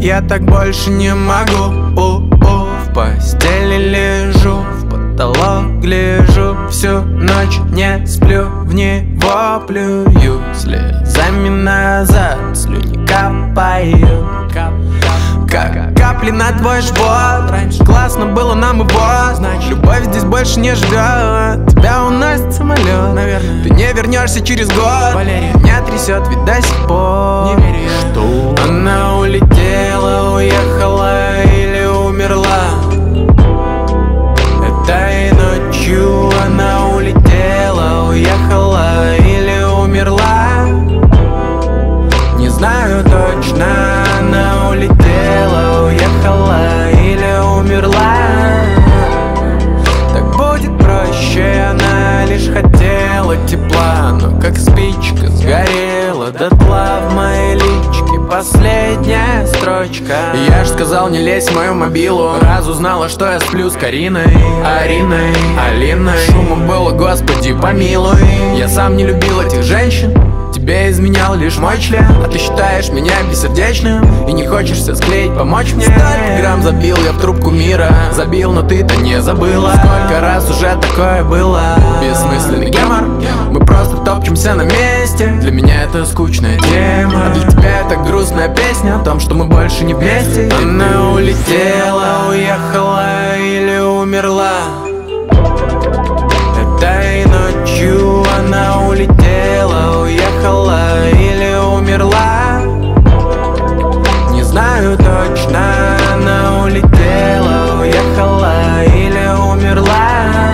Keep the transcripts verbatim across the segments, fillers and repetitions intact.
Я так больше не могу. У-у. В постели лежу, в потолок гляжу, всю ночь не сплю, в него плюю, слезами назад слюни капают, как капли на твой живот. Раньше классно было нам его, значит любовь здесь больше не живет. Тебя уносит самолет, наверное, ты не вернешься через год. Валерия меня трясет, ведь до сих пор не верю я, что она улетела, уехала или умерла. Этой ночью она улетела, уехала или умерла. Не знаю точно, она улетела, уехала или умерла. Так будет проще, она лишь хотела тепла, но как спичка сгорела дотла в моей личке последняя строчка. Я ж сказал, не лезь в мою мобилу, раз узнала, что я сплю с Кариной, Ариной, Алиной. Шума было, господи помилуй. Я сам не любил этих женщин, тебе изменял лишь мой член. А ты считаешь меня бессердечным и не хочешься склеить, помочь мне. Столько грамм забил я в трубку мира, забил, но ты-то не забыла. Сколько раз уже такое было. Бессмысленный гемор, мы просто топчемся на месте. Для меня это скучная тема, а для тебя это грустная песня о том, что мы больше не вместе. Она улетела, уехала или умерла. Этой ночью она улетела, уехала или умерла. Не знаю точно, она улетела, уехала или умерла.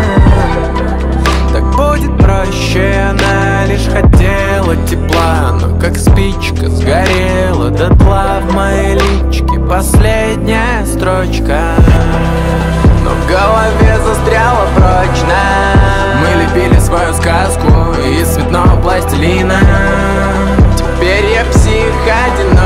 Так будет проще, она лишь хотела тепла, но как спичка сгорела дотла в моей личке последняя строчка. Но в голове застряла прочно. Мы лепили свою сказку из цветного пластилина. Теперь я псих одинок.